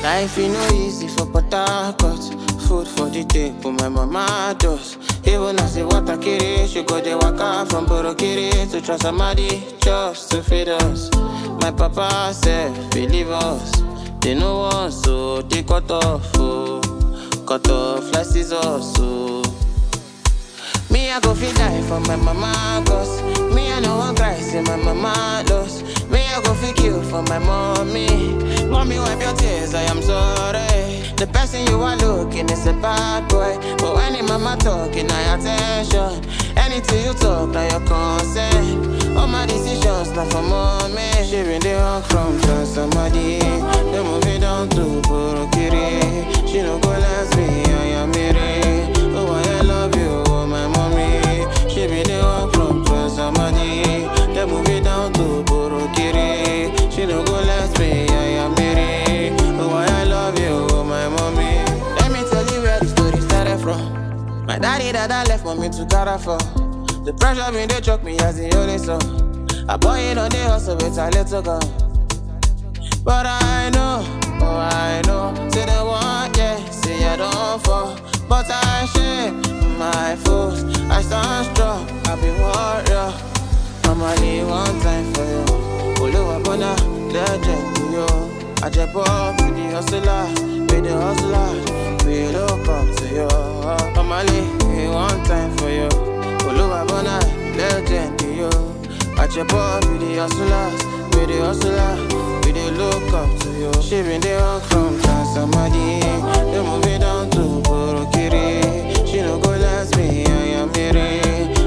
Life is no easy for Port food for the day, but my mama does. Even as the water carry, she go the waka from Borokiri to Trasamadi just to feed us. My papa said, believe us. They know us, so they cut off like scissors, so. Me, I go feel die for my mama, cause me, I know one cry, say my mama lost. Me, I go feel kill for my mommy. Mommy, wipe your tears, I am sorry. The person you are looking is a bad boy, but when your mama talking, I attention. Anything you talk, now your consent. All my decisions, not for mommy. She been the hug from somebody. They move it down to Borokiri. She no go last me, I am Mary. Oh, I love you, oh, my mommy. She been the hug from somebody. They move it down to Borokiri. She no go last me, I am Mary. Oh, I love you, oh, my mommy. Let me tell you where the story started from. My daddy that left mommy to Carrefour. The pressure been they choke me as the only son. A boy in on the hustle with a little gun. But I know, oh I know. Say the one, yeah, say I don't fall. But I share my foes. I stand strong, I be warrior. I'ma need one time for you. Oluwa bona, legend to you. I jump up with the hustler, we look up to you. I'ma need one time for you. Oluwa bona, legend to you. I jump up with the hustler, we dey look up to you. She been the hug from Transamadi. They move it down to Borokiri. She no go last me, I am Mary.